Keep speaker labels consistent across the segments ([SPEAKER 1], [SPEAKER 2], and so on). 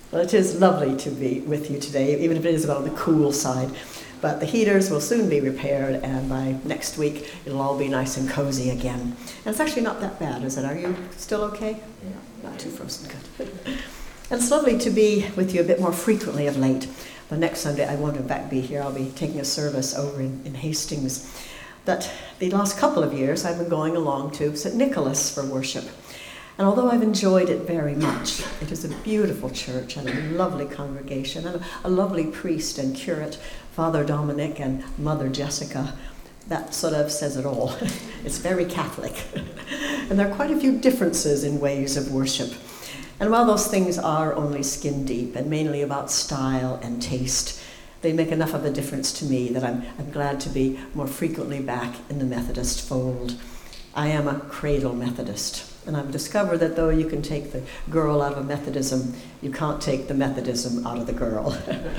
[SPEAKER 1] Well, it is lovely to be with you today, even if it is on the cool side. But the heaters will soon be repaired, and by next week, it'll all be nice and cozy again. And it's actually not that bad, is it? Are you still okay? Yeah, not too frozen, good. And it's lovely to be with you a bit more frequently of late. But next Sunday, I won't in fact be here. I'll be taking a service over in Hastings. But the last couple of years, I've been going along to St. Nicholas for worship. And although I've enjoyed it very much, it is a beautiful church and a lovely congregation and a lovely priest and curate, Father Dominic and Mother Jessica. That sort of says it all. It's very Catholic. And there are quite a few differences in ways of worship. And while those things are only skin deep and mainly about style and taste, they make enough of a difference to me that I'm glad to be more frequently back in the Methodist fold. I am a cradle Methodist. And I've discovered that though you can take the girl out of Methodism, you can't take the Methodism out of the girl.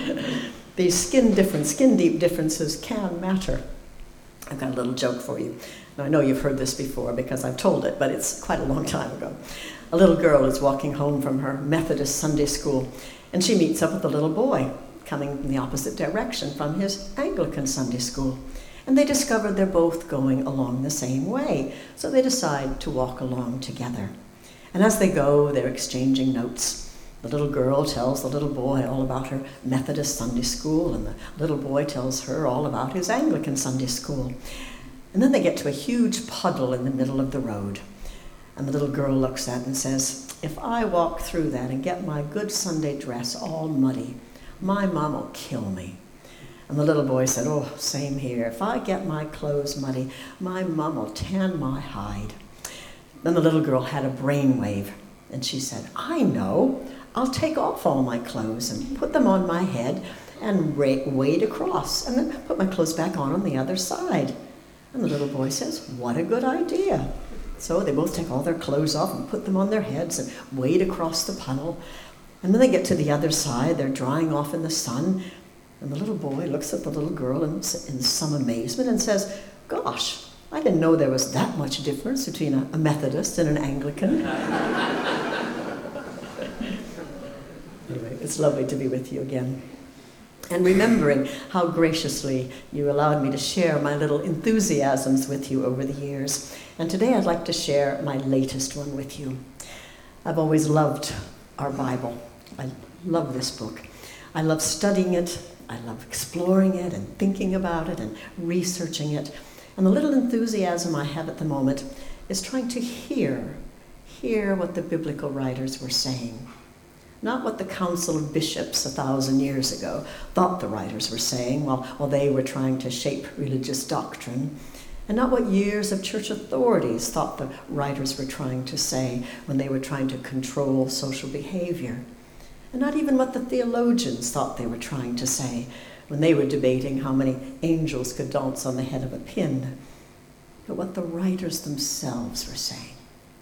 [SPEAKER 1] These skin deep differences can matter. I've got a little joke for you. Now, I know you've heard this before because I've told it, but it's quite a long time ago. A little girl is walking home from her Methodist Sunday school, and she meets up with a little boy coming in the opposite direction from his Anglican Sunday school. And they discovered they're both going along the same way, so they decide to walk along together. And as they go, they're exchanging notes. The little girl tells the little boy all about her Methodist Sunday school, and the little boy tells her all about his Anglican Sunday school. And then they get to a huge puddle in the middle of the road. And the little girl looks at it and says, "If I walk through that and get my good Sunday dress all muddy, my mom will kill me." And the little boy said, "Oh, same here. If I get my clothes muddy, my mom will tan my hide." Then the little girl had a brainwave, and she said, "I know. I'll take off all my clothes and put them on my head and wade across, and then put my clothes back on the other side." And the little boy says, "What a good idea." So they both take all their clothes off and put them on their heads and wade across the puddle. And then they get to the other side. They're drying off in the sun. And the little boy looks at the little girl in some amazement and says, "Gosh, I didn't know there was that much difference between a Methodist and an Anglican." Anyway, it's lovely to be with you again. And remembering how graciously you allowed me to share my little enthusiasms with you over the years. And today I'd like to share my latest one with you. I've always loved our Bible. I love this book. I love studying it. I love exploring it and thinking about it and researching it. And the little enthusiasm I have at the moment is trying to hear what the biblical writers were saying. Not what the Council of Bishops 1,000 years ago thought the writers were saying while they were trying to shape religious doctrine. And not what years of church authorities thought the writers were trying to say when they were trying to control social behavior. And not even what the theologians thought they were trying to say when they were debating how many angels could dance on the head of a pin, but what the writers themselves were saying.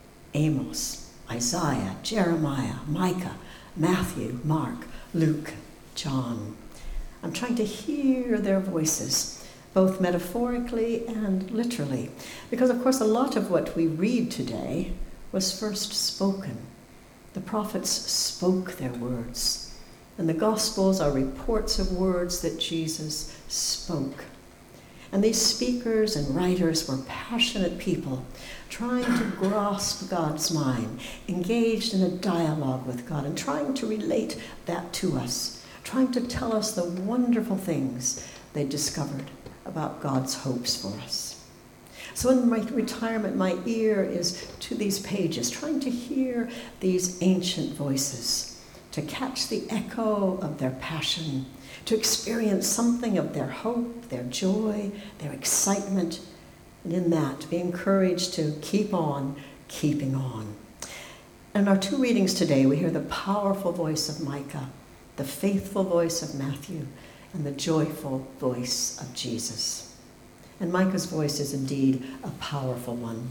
[SPEAKER 1] Amos, Isaiah, Jeremiah, Micah, Matthew, Mark, Luke, John. I'm trying to hear their voices, both metaphorically and literally, because of course a lot of what we read today was first spoken. The prophets spoke their words, and the Gospels are reports of words that Jesus spoke. And these speakers and writers were passionate people trying to grasp God's mind, engaged in a dialogue with God, and trying to relate that to us, trying to tell us the wonderful things they discovered about God's hopes for us. So in my retirement, my ear is to these pages, trying to hear these ancient voices, to catch the echo of their passion, to experience something of their hope, their joy, their excitement, and in that be encouraged to keep on keeping on. And in our two readings today, we hear the powerful voice of Micah, the faithful voice of Matthew, and the joyful voice of Jesus. And Micah's voice is indeed a powerful one.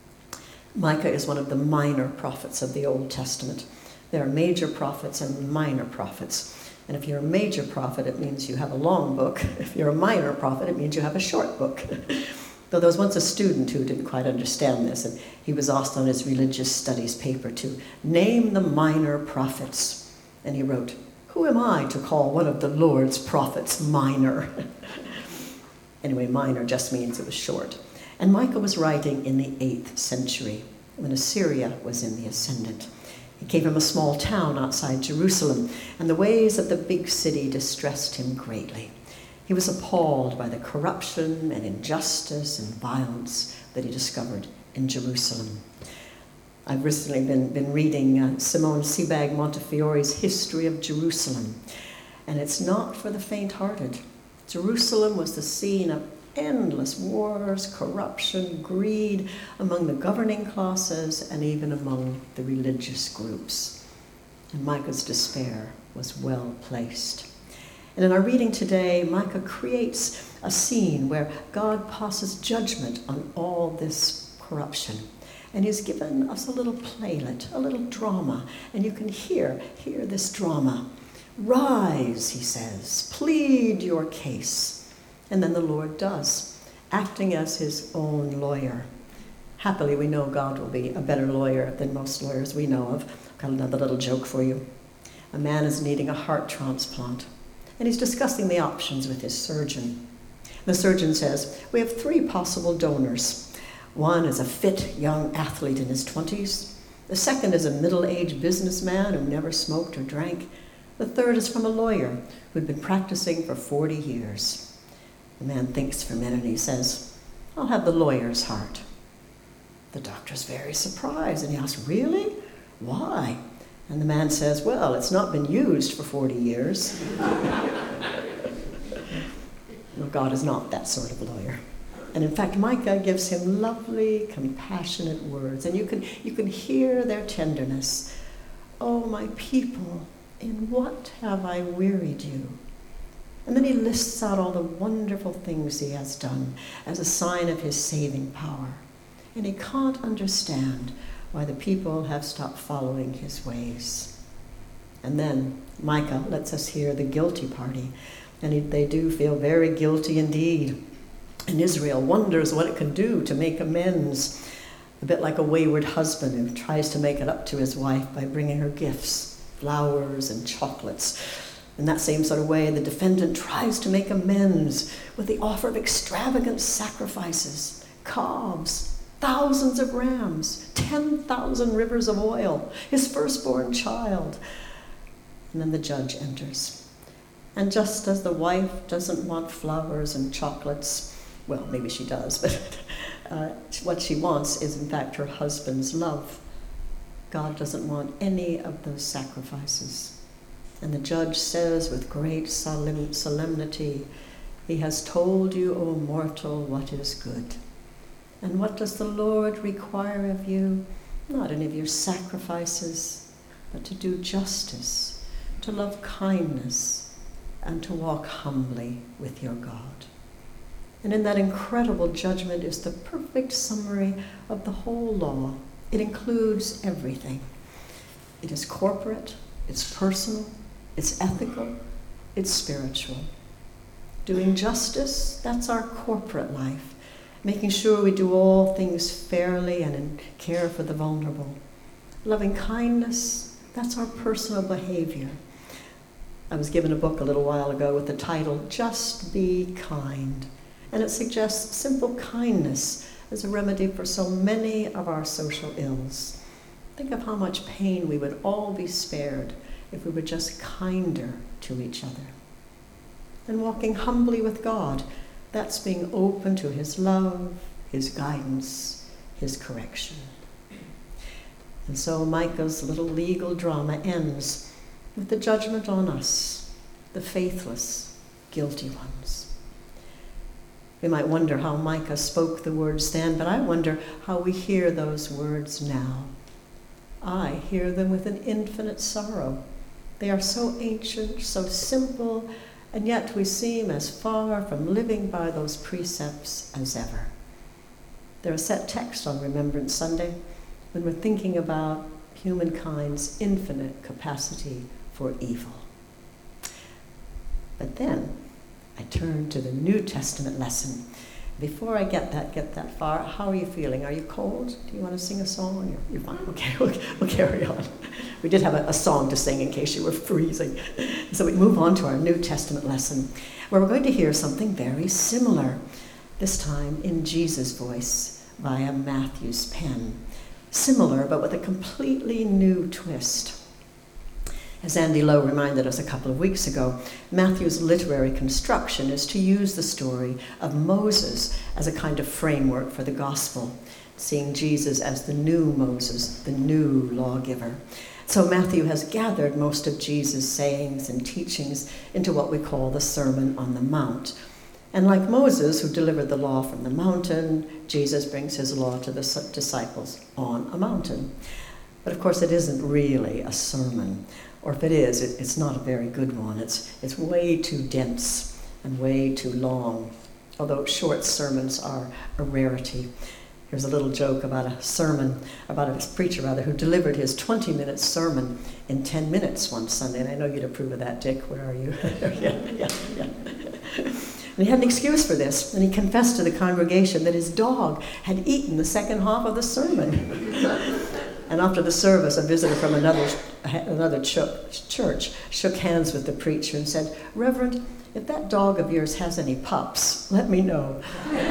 [SPEAKER 1] Micah is one of the minor prophets of the Old Testament. There are major prophets and minor prophets. And if you're a major prophet, it means you have a long book. If you're a minor prophet, it means you have a short book. Though there was once a student who didn't quite understand this, and he was asked on his religious studies paper to name the minor prophets. And he wrote, "Who am I to call one of the Lord's prophets minor?" Anyway, minor just means it was short. And Micah was writing in the 8th century, when Assyria was in the ascendant. He gave him a small town outside Jerusalem, and the ways of the big city distressed him greatly. He was appalled by the corruption and injustice and violence that he discovered in Jerusalem. I've recently been reading Simone Sebag Montefiore's History of Jerusalem, and it's not for the faint-hearted. Jerusalem was the scene of endless wars, corruption, greed among the governing classes and even among the religious groups. And Micah's despair was well placed. And in our reading today, Micah creates a scene where God passes judgment on all this corruption. And he's given us a little playlet, a little drama, and you can hear this drama. "Rise," he says, "plead your case." And then the Lord does, acting as his own lawyer. Happily, we know God will be a better lawyer than most lawyers we know of. I've got another little joke for you. A man is needing a heart transplant, and he's discussing the options with his surgeon. The surgeon says, "We have 3 possible donors. One is a fit young athlete in his 20s. The second is a middle-aged businessman who never smoked or drank. The third is from a lawyer who'd been practicing for 40 years. The man thinks for a minute and he says, "I'll have the lawyer's heart." The doctor's very surprised and he asks, "Really? Why?" And the man says, "Well, it's not been used for 40 years. Well, God is not that sort of lawyer. And in fact, Micah gives him lovely, compassionate words, and you can hear their tenderness. "Oh, my people, in what have I wearied you?" And then he lists out all the wonderful things he has done as a sign of his saving power. And he can't understand why the people have stopped following his ways. And then Micah lets us hear the guilty party, and they do feel very guilty indeed. And Israel wonders what it can do to make amends, a bit like a wayward husband who tries to make it up to his wife by bringing her gifts, flowers and chocolates. In that same sort of way, the defendant tries to make amends with the offer of extravagant sacrifices, calves, thousands of rams, 10,000 rivers of oil, his firstborn child. And then the judge enters. And just as the wife doesn't want flowers and chocolates, well, maybe she does, but what she wants is, in fact, her husband's love. God doesn't want any of those sacrifices. And the judge says with great solemnity, "He has told you, O mortal, what is good. And what does the Lord require of you? Not any of your sacrifices, but to do justice, to love kindness, and to walk humbly with your God." And in that incredible judgment is the perfect summary of the whole law. It includes everything. It is corporate, it's personal, it's ethical, it's spiritual. Doing justice, that's our corporate life. Making sure we do all things fairly and care for the vulnerable. Loving kindness, that's our personal behavior. I was given a book a little while ago with the title, "Just Be Kind." And it suggests simple kindness as a remedy for so many of our social ills. Think of how much pain we would all be spared if we were just kinder to each other. And walking humbly with God, that's being open to his love, his guidance, his correction. And so Micah's little legal drama ends with the judgment on us, the faithless, guilty ones. We might wonder how Micah spoke the words then, but I wonder how we hear those words now. I hear them with an infinite sorrow. They are so ancient, so simple, and yet we seem as far from living by those precepts as ever. They're a set text on Remembrance Sunday when we're thinking about humankind's infinite capacity for evil. But then I turn to the New Testament lesson, Before I get that far, how are you feeling? Are you cold? Do you want to sing a song? You're fine. Okay, we'll carry on. We did have a song to sing in case you were freezing. So we move on to our New Testament lesson, where we're going to hear something very similar, this time in Jesus' voice via Matthew's pen. Similar, but with a completely new twist. As Andy Lowe reminded us a couple of weeks ago, Matthew's literary construction is to use the story of Moses as a kind of framework for the gospel, seeing Jesus as the new Moses, the new lawgiver. So Matthew has gathered most of Jesus' sayings and teachings into what we call the Sermon on the Mount. And like Moses, who delivered the law from the mountain, Jesus brings his law to the disciples on a mountain. But of course, it isn't really a sermon. Or if it is, it's not a very good one. It's way too dense and way too long, although short sermons are a rarity. Here's a little joke about a preacher who delivered his 20-minute sermon in 10 minutes one Sunday. And I know you'd approve of that, Dick. Where are you? yeah. And he had an excuse for this, and he confessed to the congregation that his dog had eaten the second half of the sermon. And after the service, a visitor from another church shook hands with the preacher and said, "Reverend, if that dog of yours has any pups, let me know.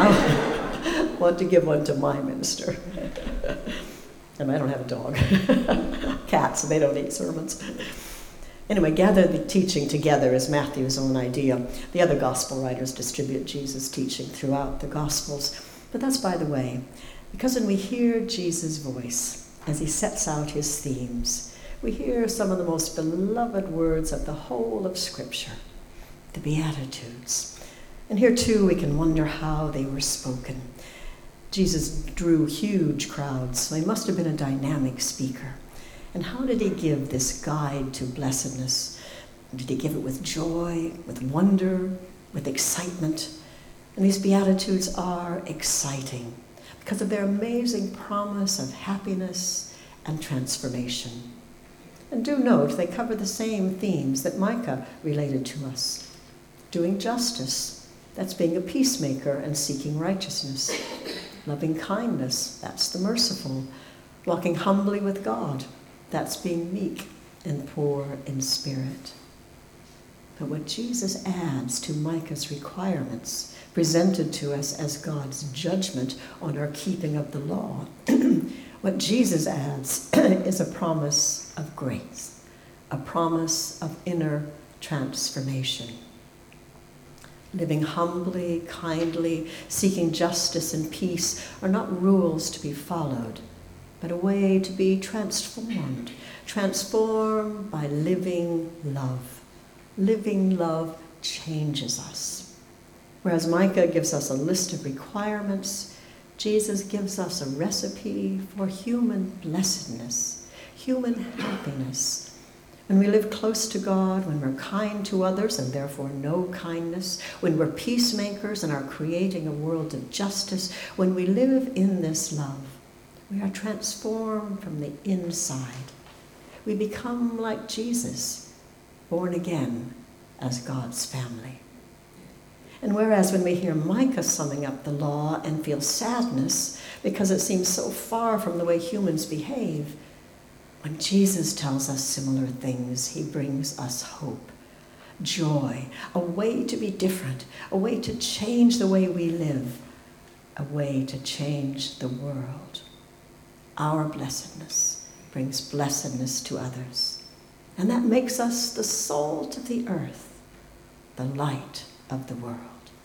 [SPEAKER 1] I want to give one to my minister." And I don't have a dog. Cats, they don't eat sermons. Anyway, gather the teaching together is Matthew's own idea. The other gospel writers distribute Jesus' teaching throughout the gospels. But that's by the way, because when we hear Jesus' voice, as he sets out his themes, we hear some of the most beloved words of the whole of Scripture, the Beatitudes. And here too we can wonder how they were spoken. Jesus drew huge crowds, so he must have been a dynamic speaker. And how did he give this guide to blessedness? Did he give it with joy, with wonder, with excitement? And these Beatitudes are exciting because of their amazing promise of happiness and transformation. And do note, they cover the same themes that Micah related to us. Doing justice, that's being a peacemaker and seeking righteousness. Loving kindness, that's the merciful. Walking humbly with God, that's being meek and poor in spirit. But what Jesus adds to Micah's requirements, presented to us as God's judgment on our keeping of the law, what Jesus adds is a promise of grace, a promise of inner transformation. Living humbly, kindly, seeking justice and peace are not rules to be followed, but a way to be transformed by living love. Living love changes us. Whereas Micah gives us a list of requirements, Jesus gives us a recipe for human blessedness, human happiness. When we live close to God, when we're kind to others and therefore know kindness, when we're peacemakers and are creating a world of justice, when we live in this love, we are transformed from the inside. We become like Jesus, born again as God's family. And whereas when we hear Micah summing up the law and feel sadness because it seems so far from the way humans behave, when Jesus tells us similar things, he brings us hope, joy, a way to be different, a way to change the way we live, a way to change the world. Our blessedness brings blessedness to others. And that makes us the salt of the earth, the light of the world.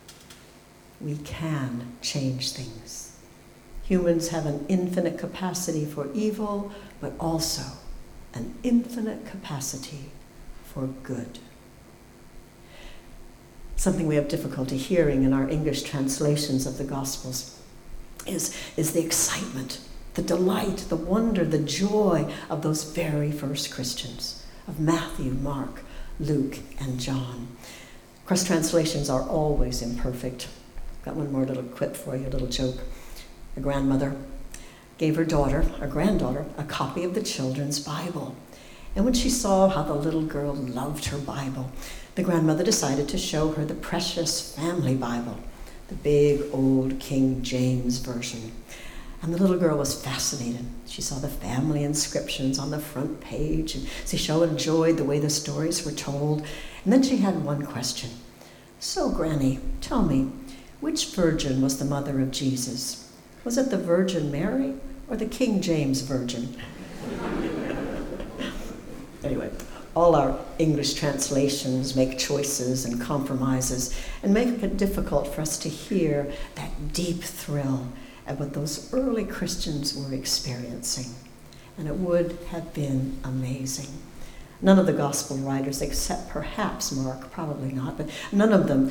[SPEAKER 1] We can change things. Humans have an infinite capacity for evil, but also an infinite capacity for good. Something we have difficulty hearing in our English translations of the Gospels is the excitement, the delight, the wonder, the joy of those very first Christians, of Matthew, Mark, Luke, and John. Of course, translations are always imperfect. Got one more little quip for you, a little joke. A grandmother gave her granddaughter, a copy of the children's Bible. And when she saw how the little girl loved her Bible, the grandmother decided to show her the precious family Bible, the big old King James Version. And the little girl was fascinated. She saw the family inscriptions on the front page, and she so enjoyed the way the stories were told. And then she had one question. So, Granny, tell me, which virgin was the mother of Jesus? Was it the Virgin Mary or the King James Version? Anyway, all our English translations make choices and compromises and make it difficult for us to hear that deep thrill at what those early Christians were experiencing. And it would have been amazing. None of the gospel writers, except perhaps Mark, probably not, but none of them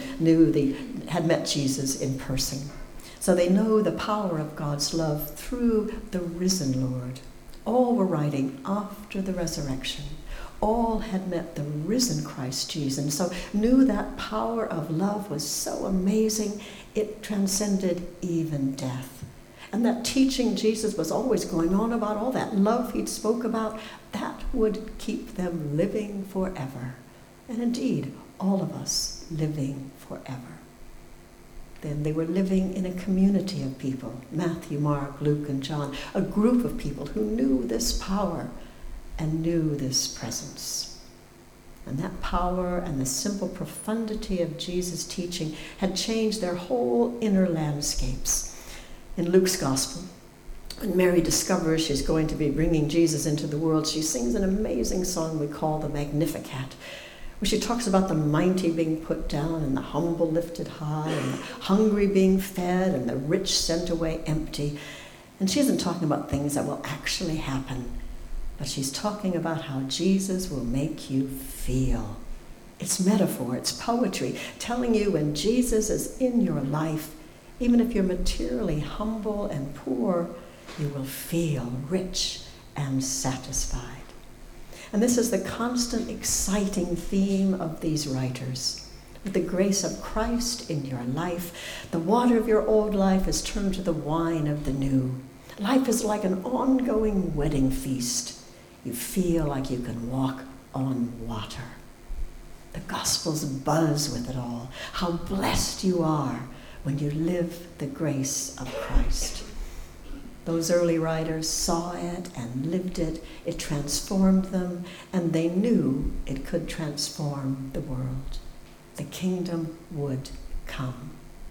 [SPEAKER 1] had met Jesus in person. So they know the power of God's love through the risen Lord. All were writing after the resurrection. All had met the risen Christ Jesus, and so knew that power of love was so amazing, it transcended even death. And that teaching Jesus was always going on about, all that love he'd spoke about, that would keep them living forever. And indeed, all of us living forever. Then they were living in a community of people, Matthew, Mark, Luke, and John, a group of people who knew this power and knew this presence. And that power and the simple profundity of Jesus' teaching had changed their whole inner landscapes. In Luke's gospel, when Mary discovers she's going to be bringing Jesus into the world, she sings an amazing song we call the Magnificat, where she talks about the mighty being put down and the humble lifted high and the hungry being fed and the rich sent away empty. And she isn't talking about things that will actually happen, but she's talking about how Jesus will make you feel. It's metaphor, it's poetry, telling you when Jesus is in your life, even if you're materially humble and poor, you will feel rich and satisfied. And this is the constant, exciting theme of these writers. With the grace of Christ in your life, the water of your old life is turned to the wine of the new. Life is like an ongoing wedding feast. You feel like you can walk on water. The Gospels buzz with it all. How blessed you are when you live the grace of Christ. Those early writers saw it and lived it. It transformed them, and they knew it could transform the world. The kingdom would come.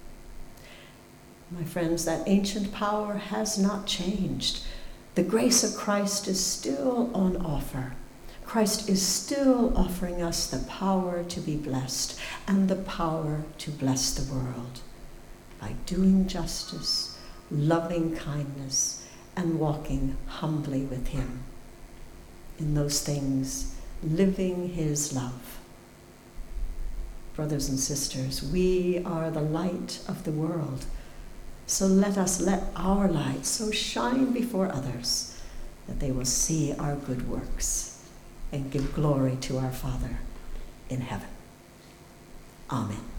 [SPEAKER 1] My friends, that ancient power has not changed. The grace of Christ is still on offer. Christ is still offering us the power to be blessed and the power to bless the world by doing justice, loving kindness, and walking humbly with him. In those things, living his love. Brothers and sisters, we are the light of the world. So let us let our light so shine before others that they will see our good works and give glory to our Father in heaven. Amen.